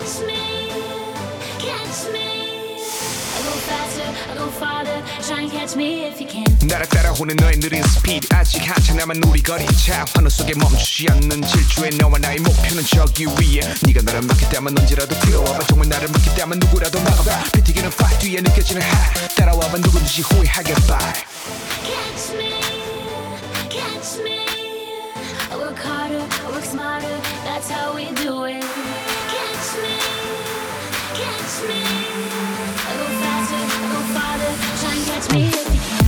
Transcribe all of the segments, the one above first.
catch me, catch me. I go faster, I go farther. Try and catch me if you can. 나를 따라오는 너의 느린 스피드 아직 한참 남은 우리 거리차 하늘 속에 멈추지 않는 질주에 너와 나의 목표는 저기 위에 네가 나를 막겠다면 언제라도 뛰어와봐 정말 나를 막겠다면 누구라도 막아봐 비티기는 fight 뒤에 느껴지는 high 따라와봐 누구든지 후회하게 bye. Catch me, catch me. I work harder, I work smarter. That's how we do it. Catch me, catch me. I go faster, I go farther. Try and catch me if you can.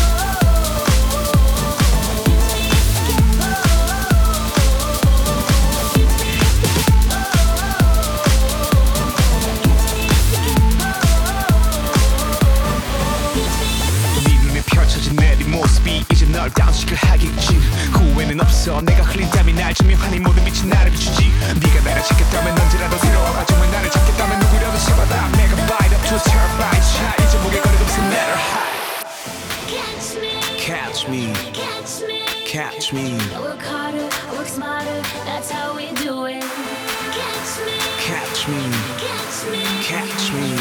모습이 이제 널 다운시킬 하겠지 후회는 없어 내가 흘린 땀이 날 증명하니 모든 빛이 나를 비추지 네가 나를 찾겠다면 언제라도 들어와봐 정말 나를 찾겠다면 누구라도 잡아다 내가 bite up to a terrified shot 이제 목에 걸어도 doesn't matter how. Catch me, Catch me, catch me. catch me, I work harder, I work smarter. That's how we do it. Catch me, catch me, catch me. catch me.